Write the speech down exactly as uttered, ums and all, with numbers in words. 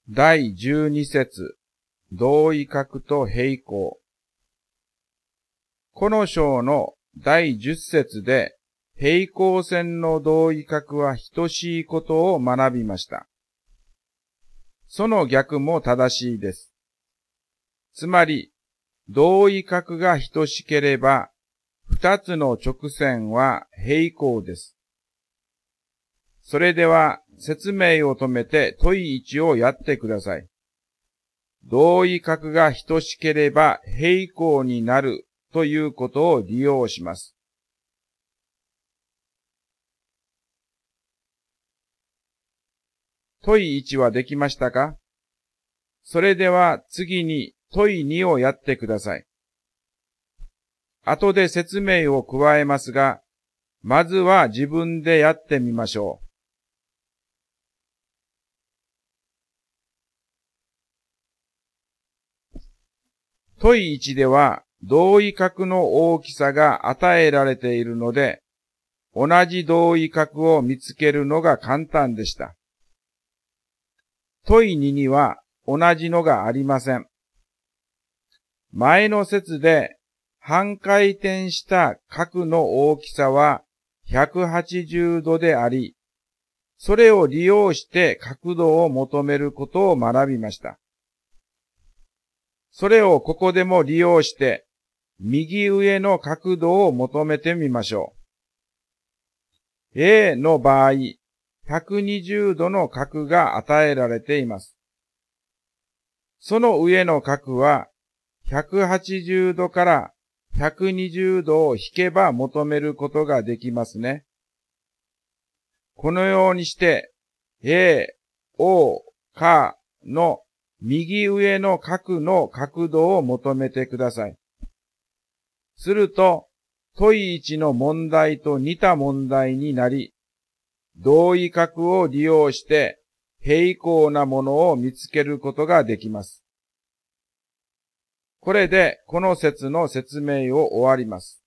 だいじゅうに節、同位角と平行。この章のだいじゅっ節で、平行線の同位角は等しいことを学びました。その逆も正しいです。つまり、同位角が等しければ、二つの直線は平行です。それでは、説明を止めて問いいちをやってください。同位角が等しければ平行になるということを利用します。問いいちはできましたか？それでは次に問いにをやってください。後で説明を加えますが、まずは自分でやってみましょう。問いいちでは同位角の大きさが与えられているので、同じ同位角を見つけるのが簡単でした。問いにには同じのがありません。前の節で半回転した角の大きさはひゃくはちじゅうどであり、それを利用して角度を求めることを学びました。それをここでも利用して、右上の角度を求めてみましょう。A の場合、ひゃくにじゅうどの角が与えられています。その上の角は、ひゃくはちじゅうどからひゃくにじゅうどを引けば求めることができますね。このようにして、A、O、K の右上の角の角度を求めてください。すると、問いいちの問題と似た問題になり、同位角を利用して平行なものを見つけることができます。これでこの節の説明を終わります。